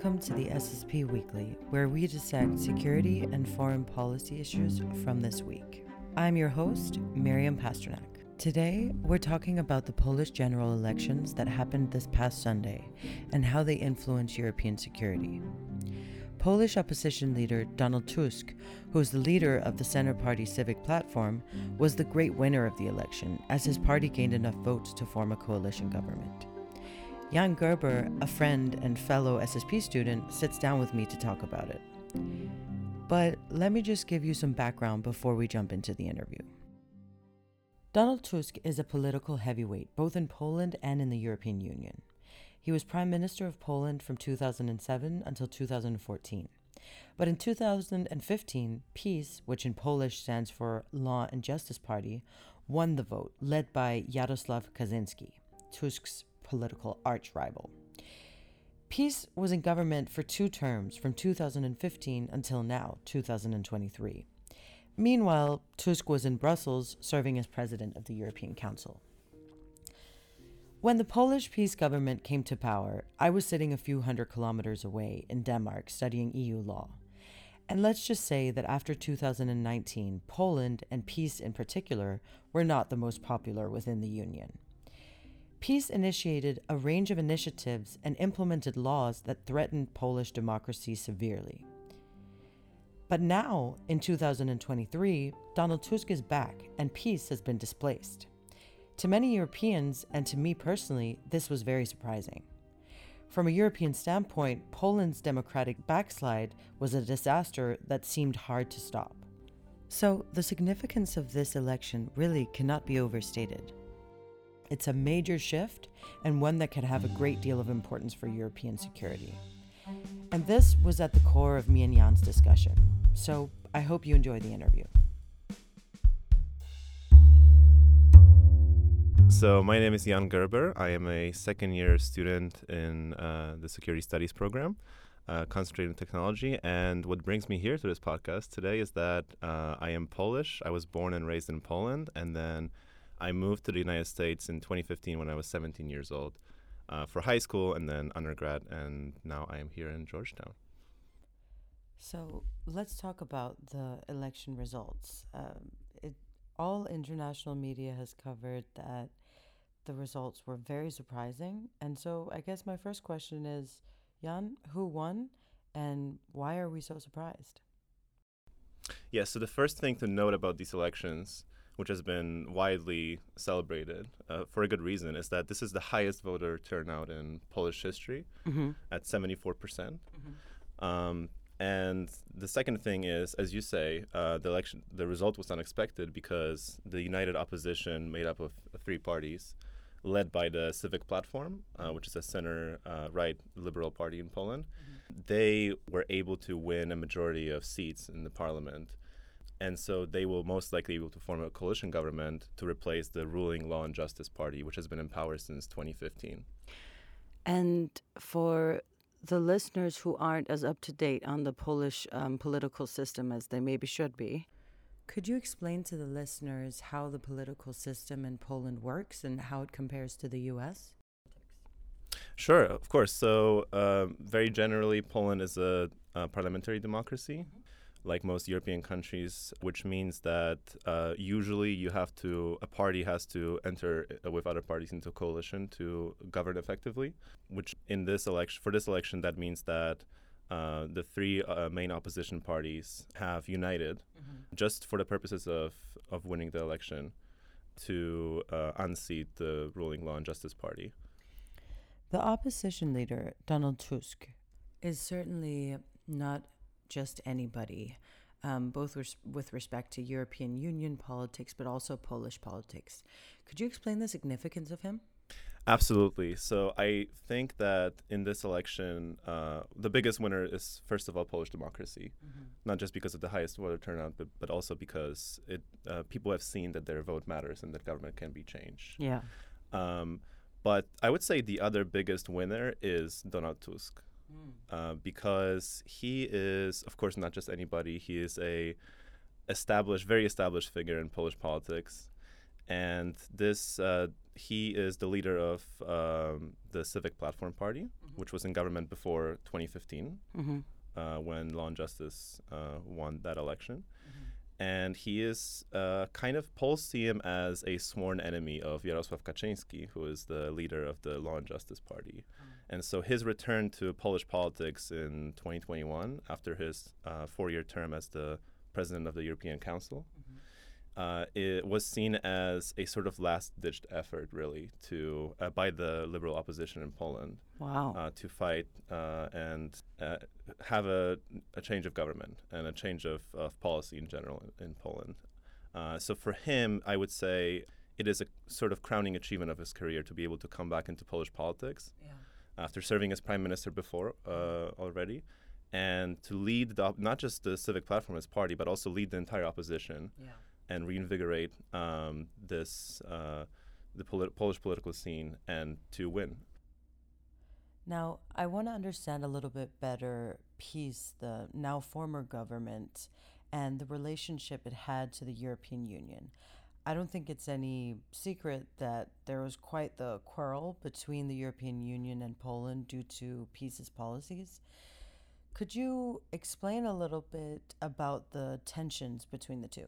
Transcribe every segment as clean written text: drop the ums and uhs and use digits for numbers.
Welcome to the SSP Weekly, where we dissect security and foreign policy issues from this week. I'm your host, Miriam Pasternak. Today, we're talking about the Polish general elections that happened this past Sunday and how they influence European security. Polish opposition leader Donald Tusk, who is the leader of the Center Party Civic Platform, was the great winner of the election as his party gained enough votes to form a coalition government. Jan Gerber, a friend and fellow SSP student, sits down with me to talk about it. But let me just give you some background before we jump into the interview. Donald Tusk is a political heavyweight, both in Poland and in the European Union. He was Prime Minister of Poland from 2007 until 2014. But in 2015, PiS, which in Polish stands for Law and Justice Party, won the vote, led by Jarosław Kaczyński, Tusk's political arch-rival. PiS was in government for 2 terms from 2015 until now, 2023. Meanwhile, Tusk was in Brussels serving as president of the European Council. When the Polish PiS government came to power, I was sitting a few hundred kilometers away in Denmark studying EU law. And let's just say that after 2019, Poland, and PiS in particular, were not the most popular within the Union. PiS initiated a range of initiatives and implemented laws that threatened Polish democracy severely. But now, in 2023, Donald Tusk is back and PiS has been displaced. To many Europeans, and to me personally, this was very surprising. From a European standpoint, Poland's democratic backslide was a disaster that seemed hard to stop. So, the significance of this election really cannot be overstated. It's a major shift and one that could have a great deal of importance for European security. And this was at the core of me and Jan's discussion. So I hope you enjoy the interview. So my name is Jan Gerber. I am a second-year student in the Security Studies program, concentrated in technology. And what brings me here to this podcast today is that I am Polish. I was born and raised in Poland, and then I moved to the United States in 2015 when I was 17 years old for high school and then undergrad, and now I am here in Georgetown. So let's talk about the election results. All international media has covered that the results were very surprising. And so I guess my first question is, Jan, who won and why are we so surprised? Yeah, so the first thing to note about these elections, which has been widely celebrated for a good reason, is that this is the highest voter turnout in Polish history at 74%. And the second thing is, as you say, the result was unexpected because the united opposition made up of 3 parties, led by the Civic Platform, which is a center-right liberal party in Poland. They were able to win a majority of seats in the parliament. And so they will most likely be able to form a coalition government to replace the ruling Law and Justice Party, which has been in power since 2015. And for the listeners who aren't as up to date on the Polish political system as they maybe should be, could you explain to the listeners how the political system in Poland works and how it compares to the US? Sure, of course. So very generally, Poland is a parliamentary democracy, like most European countries, which means that usually a party has to enter with other parties into a coalition to govern effectively, which for this election, that means that the 3 main opposition parties have united just for the purposes of winning the election to unseat the ruling Law and Justice Party. The opposition leader, Donald Tusk, is certainly not just anybody, both with respect to European Union politics, but also Polish politics. Could you explain the significance of him? Absolutely. So I think that in this election, the biggest winner is, first of all, Polish democracy, not just because of the highest voter turnout, but also because people have seen that their vote matters and that government can be changed. Yeah. But I would say the other biggest winner is Donald Tusk. Because he is, of course, not just anybody. He is a very established figure in Polish politics, and he is the leader of the Civic Platform Party, which was in government before 2015, when Law and Justice won that election. And he is polls see him as a sworn enemy of Jarosław Kaczyński, who is the leader of the Law and Justice Party. And so his return to Polish politics in 2021, after his 4-year term as the president of the European Council, it was seen as a sort of last-ditched effort, really, to by the liberal opposition in Poland. Wow. To fight and have a change of government and a change of policy in general in Poland. So for him, I would say it is a sort of crowning achievement of his career to be able to come back into Polish politics after serving as prime minister before already, and to lead not just the Civic Platform as party, but also lead the entire opposition and reinvigorate the Polish political scene and to win. Now, I want to understand a little bit better PiS, the now former government, and the relationship it had to the European Union. I don't think it's any secret that there was quite the quarrel between the European Union and Poland due to PiS's policies. Could you explain a little bit about the tensions between the two?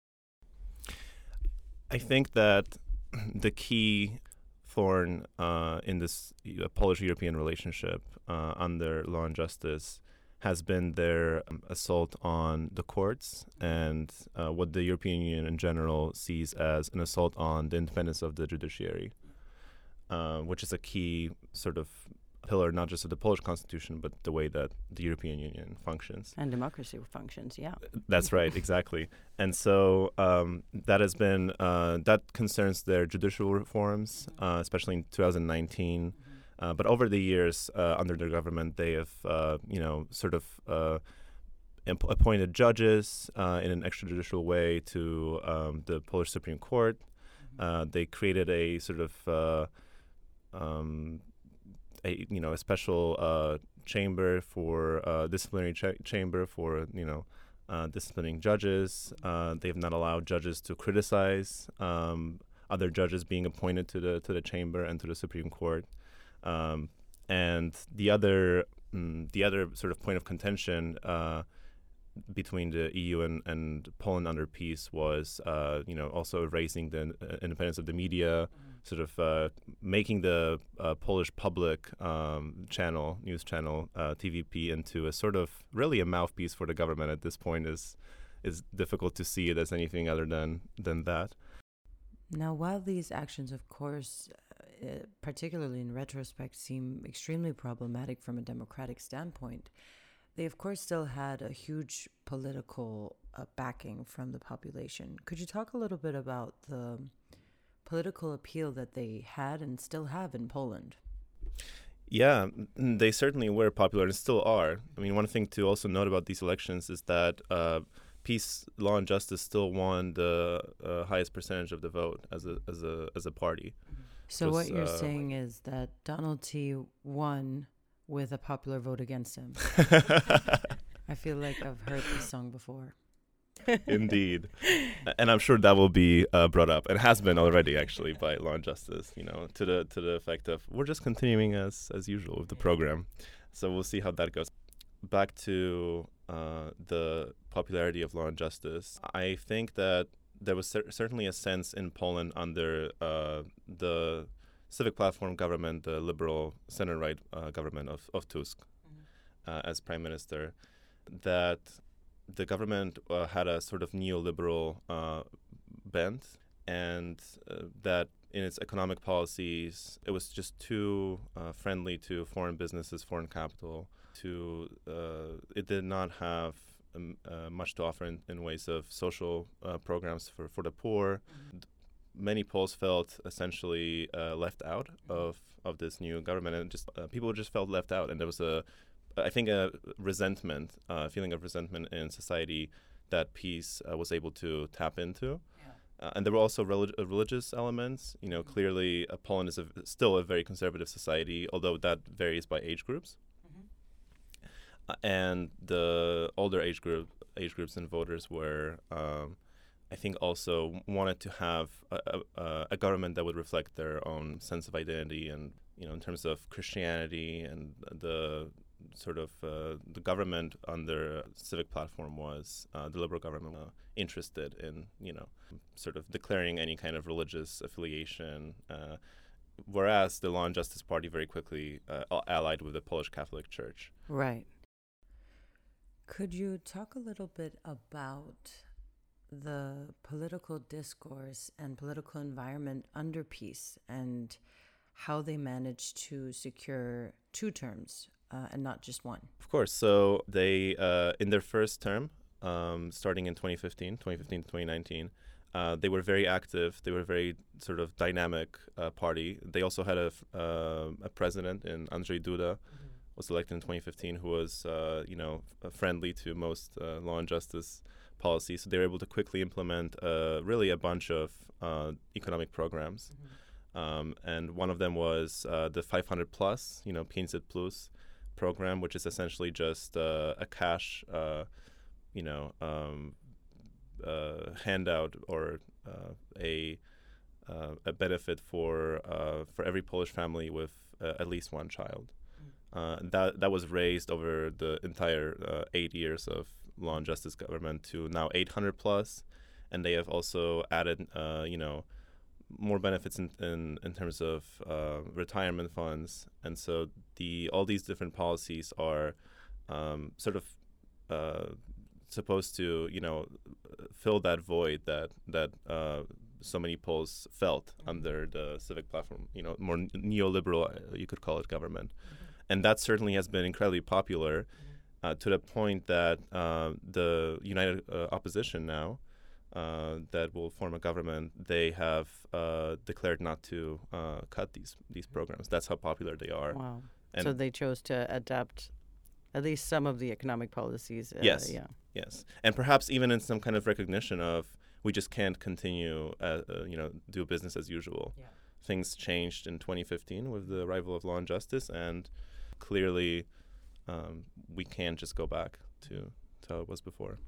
I think that the key thorn in this Polish-European relationship under Law and Justice has been their assault on the courts and what the European Union in general sees as an assault on the independence of the judiciary, which is a key sort of pillar not just of the Polish constitution, but the way that the European Union functions. And democracy functions, yeah. That's right, exactly. And so that has been, that concerns their judicial reforms, especially in 2019. But over the years, under their government, they have, appointed judges in an extrajudicial way to the Polish Supreme Court. They created a sort of a special chamber for disciplinary chamber for disciplining judges. They've not allowed judges to criticize other judges being appointed to the chamber and to the Supreme Court. And the other sort of point of contention between the EU and Poland under PiS was also erasing the independence of the media, sort of making the Polish public news channel, TVP, into a sort of really a mouthpiece for the government at this point is difficult to see it as anything other than that. Now, while these actions, of course, particularly in retrospect, seem extremely problematic from a democratic standpoint, they, of course, still had a huge political backing from the population. Could you talk a little bit about the political appeal that they had and still have in Poland? Yeah, they certainly were popular and still are. I mean, one thing to also note about these elections is that PiS, Law and Justice, still won the highest percentage of the vote as a party. So what you're saying is that Donald T. won with a popular vote against him. I feel like I've heard this song before. Indeed. And I'm sure that will be brought up, and has been already actually by Law and Justice, to the effect of we're just continuing as usual with the program. So we'll see how that goes. Back to the popularity of Law and Justice, I think that there was certainly a sense in Poland under the Civic Platform government, the liberal center-right government of Tusk as prime minister, that the government had a sort of neoliberal bent, and that in its economic policies, it was just too friendly to foreign businesses, foreign capital. It did not have much to offer in ways of social programs for the poor. Many Poles felt essentially left out of this new government, and just people just felt left out. And there was a feeling of resentment in society that PiS was able to tap into. And there were also religious elements. Clearly Poland is still a very conservative society, although that varies by age groups. And the older age groups and voters were I think also wanted to have a government that would reflect their own sense of identity, and in terms of Christianity, and the sort of the government on their civic platform was the liberal government interested in sort of declaring any kind of religious affiliation, whereas the Law and Justice Party very quickly allied with the Polish Catholic Church. Right. Could you talk a little bit about the political discourse and political environment under PiS and how they managed to secure 2 terms and not just one? Of course. So they, in their first term, starting in 2015 to 2019, they were very active. They were a very sort of dynamic party. They also had a president in Andrzej Duda, was elected in 2015, who was friendly to most law and justice policies. So they were able to quickly implement really a bunch of economic programs. And one of them was the 500 plus, 500 plus program, which is essentially just a cash, handout or a benefit for every Polish family with at least one child. That was raised over the entire 8 years of Law and Justice government to now 800 plus, and they have also added more benefits in terms of retirement funds, and so all these different policies are sort of supposed to fill that void that so many Poles felt under the civic platform, more neoliberal, you could call it, government. And that certainly has been incredibly popular to the point that the United Opposition now, that will form a government, they have declared not to cut these programs. That's how popular they are. Wow. And so they chose to adapt at least some of the economic policies. Yes. Yes. And perhaps even in some kind of recognition of we just can't continue, do business as usual. Yeah. Things changed in 2015 with the arrival of Law and Justice, and clearly we can't just go back to how it was before.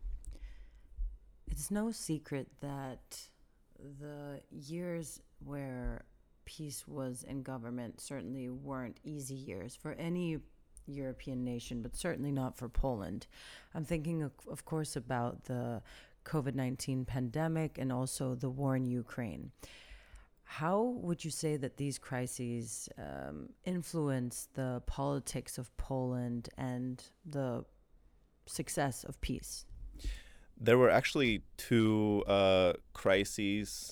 It's no secret that the years where PiS was in government certainly weren't easy years for any European nation, but certainly not for Poland. I'm thinking, of course, about the COVID-19 pandemic and also the war in Ukraine. How would you say that these crises influence the politics of Poland and the success of PiS? There were actually 2 crises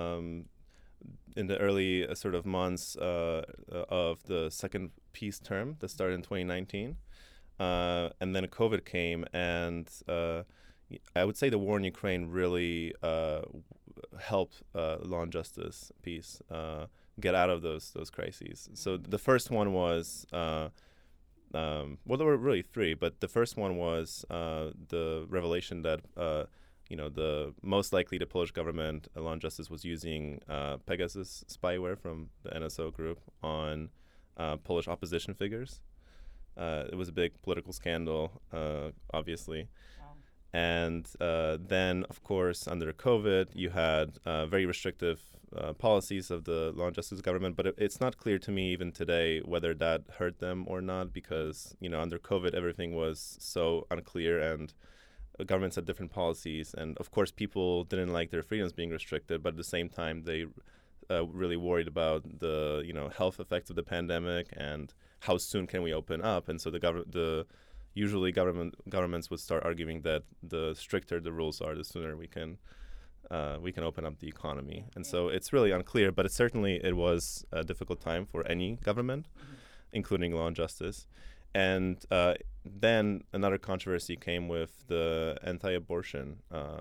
in the early sort of months of the second PiS term that started in 2019. And then COVID came, and I would say the war in Ukraine really helped Law and Justice PiS get out of those crises. So the first one was, there were really 3, but the first one was the revelation that the most likely the Polish government, Law and Justice, was using Pegasus spyware from the NSO group on Polish opposition figures. It was a big political scandal, obviously. And then, of course, under COVID, you had very restrictive policies of the Law and Justice government. But it's not clear to me even today whether that hurt them or not, because, under COVID, everything was so unclear, and governments had different policies. And, of course, people didn't like their freedoms being restricted. But at the same time, they really worried about the, health effects of the pandemic and how soon can we open up. And so usually governments would start arguing that the stricter the rules are, the sooner we can open up the economy. And so it's really unclear, but it was a difficult time for any government, including Law and Justice. And then another controversy came with the anti-abortion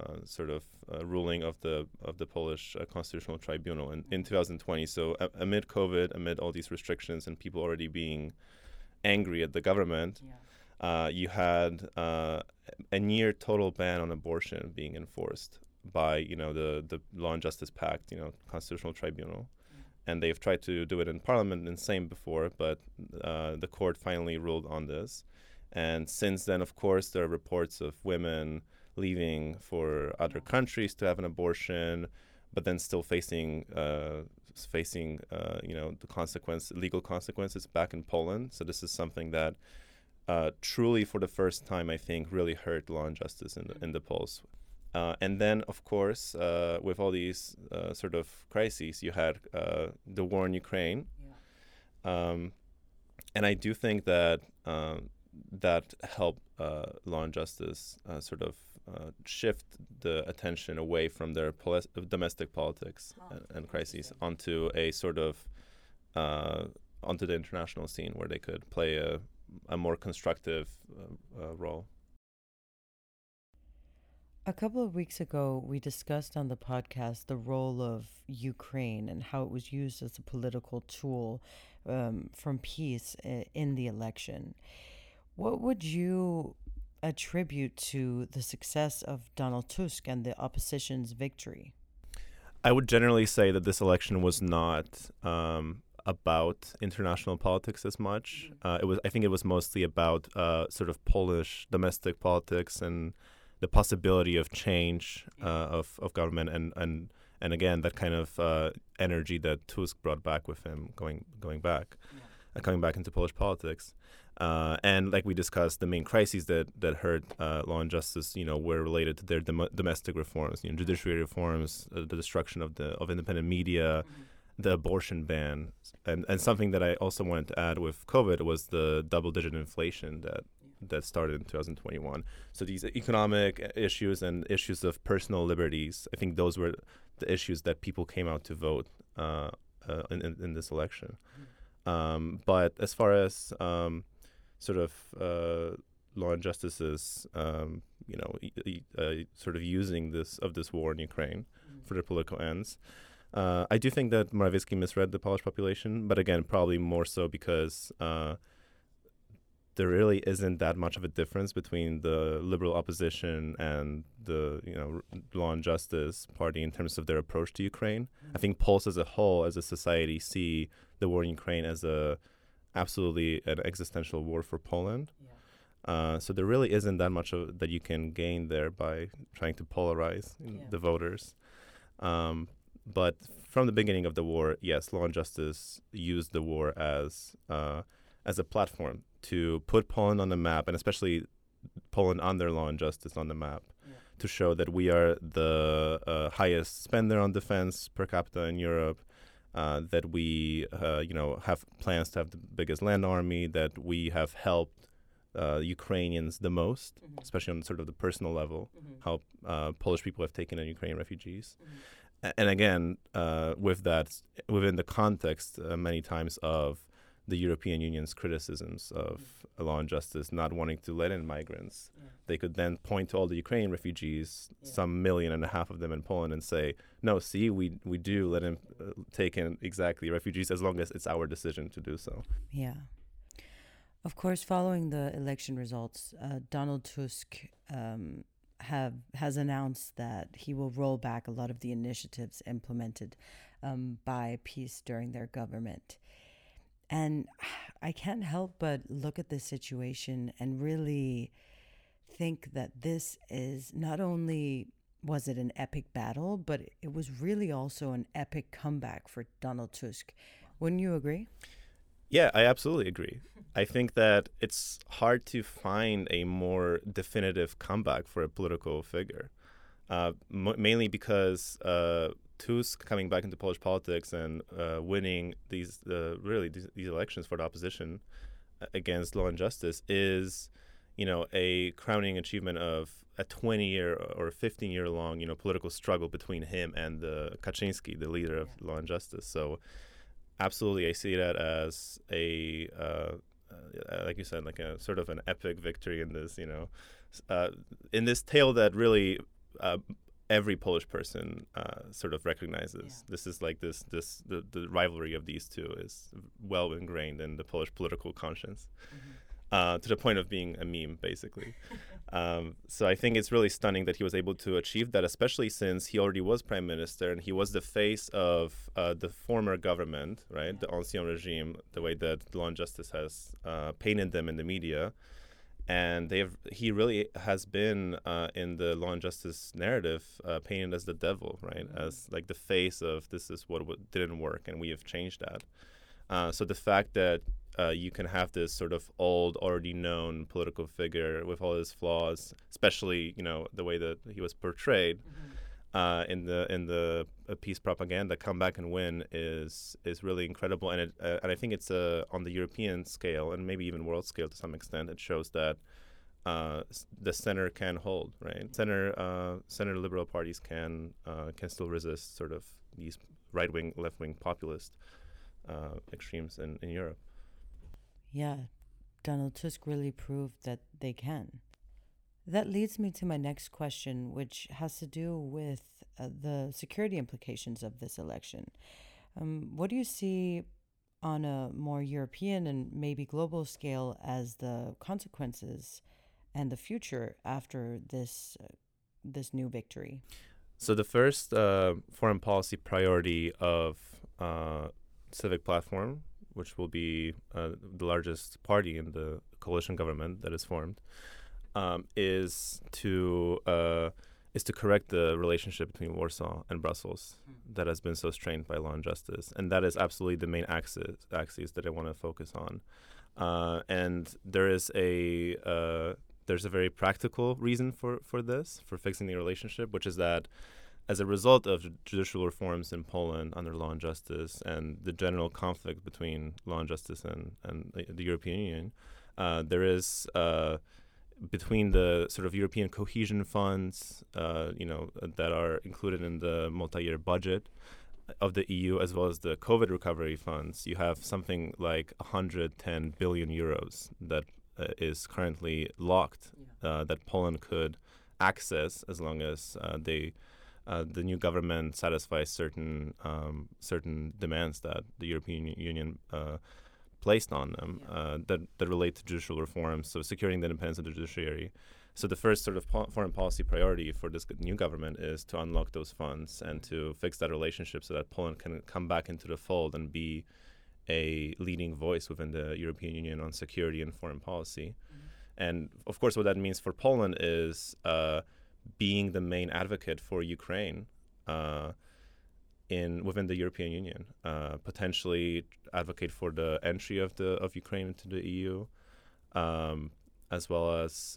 ruling of the Polish Constitutional Tribunal in 2020. So amid COVID, amid all these restrictions and people already being angry at the government, you had a near total ban on abortion being enforced by the Law and Justice Pact, Constitutional Tribunal. And they've tried to do it in Parliament and Sejm before, but the court finally ruled on this. And since then, of course, there are reports of women leaving for other countries to have an abortion, but then still facing the legal consequences back in Poland. So this is something that truly, for the first time, I think, really hurt law and justice in the polls. And then, of course, with all these sort of crises, you had the war in Ukraine. And I do think that that helped law and justice sort of shift the attention away from their domestic politics and crises onto a sort of onto the international scene where they could play a more constructive role. A couple of weeks ago, we discussed on the podcast the role of Ukraine and how it was used as a political tool from peace in the election. What would you attribute to the success of Donald Tusk and the opposition's victory? I would generally say that this election was not about international politics as much. I think it was mostly about sort of Polish domestic politics and the possibility of change of government and again that kind of energy that Tusk brought back with him coming back into Polish politics. And like we discussed, the main crises that hurt law and justice, were related to their domestic reforms, judiciary reforms, the destruction of independent media, the abortion ban, and something that I also wanted to add with COVID was the double-digit inflation that started in 2021. So these economic issues and issues of personal liberties, I think those were the issues that people came out to vote in this election. But as far as sort of law and justice's, sort of using this war in Ukraine for their political ends, I do think that Morawiecki misread the Polish population, but again, probably more so because there really isn't that much of a difference between the liberal opposition and the law and justice party in terms of their approach to Ukraine. I think Poles as a whole, as a society, see the war in Ukraine as absolutely an existential war for Poland. So there really isn't that much that you can gain there by trying to polarize the voters. But from the beginning of the war, yes, law and justice used the war as a platform to put Poland on the map, and especially Poland under law and justice on the map, to show that we are the highest spender on defense per capita in Europe, that we have plans to have the biggest land army, that we have helped Ukrainians the most, especially on sort of the personal level, how Polish people have taken in Ukrainian refugees. And again, with that, within the context many times of the European Union's criticisms of law and justice not wanting to let in migrants, they could then point to all the Ukrainian refugees, some 1.5 million of them in Poland, and say, no, see, we do let in take in exactly refugees as long as it's our decision to do so. Yeah. Of course, following the election results, Donald Tusk has announced that he will roll back a lot of the initiatives implemented by PiS during their government. And I can't help but look at this situation and really think that this is not only was it an epic battle, but it was really also an epic comeback for Donald Tusk. Wouldn't you agree? Yeah, I absolutely agree. I think that it's hard to find a more definitive comeback for a political figure, mainly because Tusk coming back into Polish politics and winning these elections for the opposition against law and justice is, a crowning achievement of a 20-year or 15-year long, political struggle between him and Kaczynski, the leader of law and justice. So, absolutely, I see that as a, like you said, like a sort of an epic victory in this, in this tale that really every Polish person sort of recognizes. This is like the rivalry of these two is well ingrained in the Polish political conscience, to the point of being a meme, basically. So I think it's really stunning that he was able to achieve that, especially since he already was prime minister and he was the face of the former government, right? The Ancien regime, the way that law and justice has painted them in the media. and he really has been in the Law and Justice narrative painted as the devil, right? As like the face of this is what didn't work, and we have changed that. So the fact that you can have this sort of old, already known political figure with all his flaws, especially the way that he was portrayed in the peace propaganda, come back and win is really incredible. And I think it's on the European scale and maybe even world scale to some extent. It shows that the center can hold, right? Center liberal parties can still resist sort of these right wing, left wing populist extremes in Europe. Yeah, Donald Tusk really proved that they can. That leads me to my next question, which has to do with the security implications of this election. What do you see on a more European and maybe global scale as the consequences and the future after this new victory? So the first foreign policy priority of Civic Platform, which will be the largest party in the coalition government that is formed, is to correct the relationship between Warsaw and Brussels that has been so strained by Law and Justice, and that is absolutely the main axis that I want to focus on. And there's a very practical reason for fixing the relationship, which is that as a result of judicial reforms in Poland under Law and Justice and the general conflict between Law and Justice and the European Union, there is between the sort of European cohesion funds, that are included in the multi-year budget of the EU, as well as the COVID recovery funds, you have something like 110 billion euros that is currently locked, that Poland could access as long as the new government satisfies certain demands that the European Union placed on them that relate to judicial reforms, so securing the independence of the judiciary. So the first sort of foreign policy priority for this new government is to unlock those funds and to fix that relationship so that Poland can come back into the fold and be a leading voice within the European Union on security and foreign policy. And of course, what that means for Poland is being the main advocate for Ukraine within the European Union, potentially advocate for the entry of Ukraine into the EU, as well as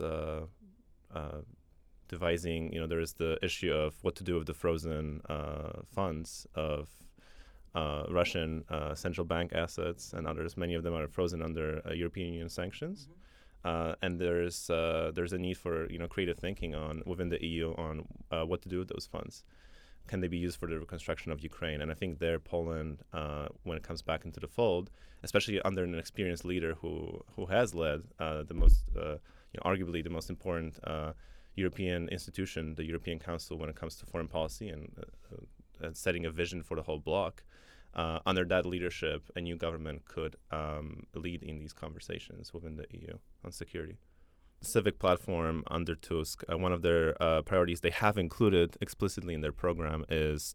devising. There is the issue of what to do with the frozen funds of Russian central bank assets and others. Many of them are frozen under European Union sanctions. And there's a need for creative thinking within the EU on what to do with those funds. Can they be used for the reconstruction of Ukraine? And I think there Poland, when it comes back into the fold, especially under an experienced leader who has led the most arguably the most important European institution, the European Council, when it comes to foreign policy and setting a vision for the whole bloc. Under that leadership, a new government could lead in these conversations within the EU on security. The Civic Platform under Tusk, one of their priorities they have included explicitly in their program is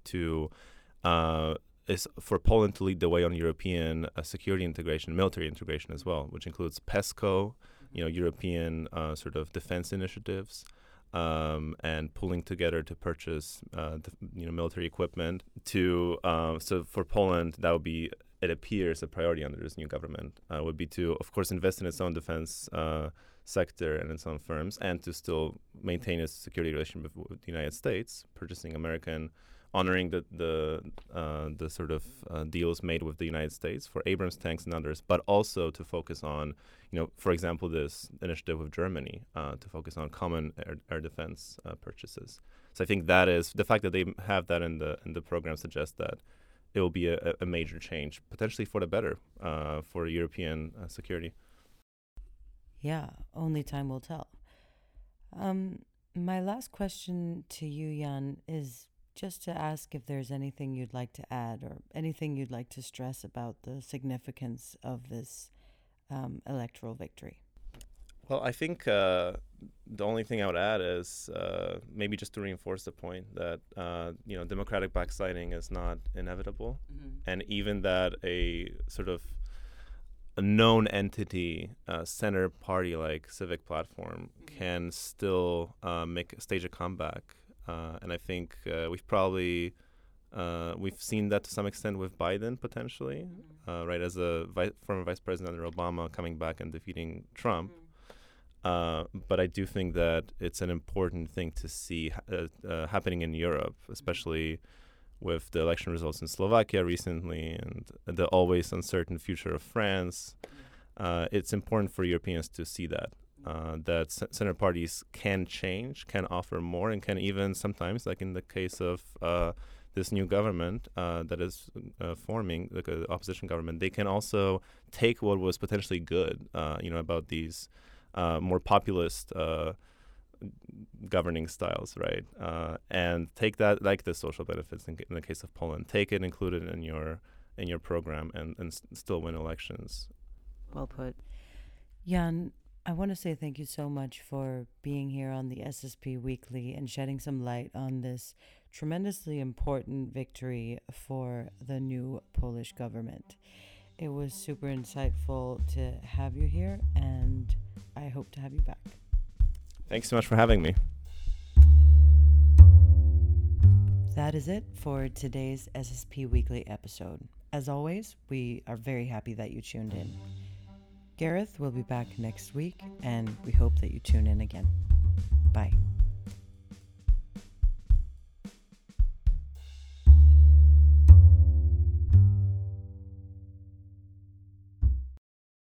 for Poland to lead the way on European security integration, military integration as well, which includes PESCO, European sort of defense initiatives, and pulling together to purchase military equipment. So for Poland, that would be, it appears, a priority under this new government would be to, of course, invest in its own defense sector and its own firms, and to still maintain its security relationship with the United States, purchasing American, honoring the sort of deals made with the United States for Abrams tanks and others, but also to focus on, for example, this initiative with Germany to focus on common air defense purchases. So I think that is the fact that they have that in the program suggests that it will be a major change, potentially for the better, for European security. Yeah, only time will tell. My last question to you, Jan, is just to ask if there's anything you'd like to add or anything you'd like to stress about the significance of this electoral victory. Well, I think the only thing I would add is maybe just to reinforce the point that democratic backsliding is not inevitable, and even that a sort of a known entity, center party-like civic platform can still stage a comeback. And I think we've seen that to some extent with Biden potentially, right, as a former vice president under Obama coming back and defeating Trump. But I do think that it's an important thing to see happening in Europe, especially with the election results in Slovakia recently and the always uncertain future of France. It's important for Europeans to see that center parties can change, can offer more, and can even sometimes, like in the case of this new government that is forming, like an opposition government, they can also take what was potentially good, about these more populist governing styles, right? And take that, like the social benefits in the case of Poland, take it, include it in your program, and still win elections. Well put. Jan, I want to say thank you so much for being here on the SSP Weekly and shedding some light on this tremendously important victory for the new Polish government. It was super insightful to have you here, and I hope to have you back. Thanks so much for having me. That is it for today's SSP Weekly episode. As always, we are very happy that you tuned in. Gareth will be back next week, and we hope that you tune in again. Bye.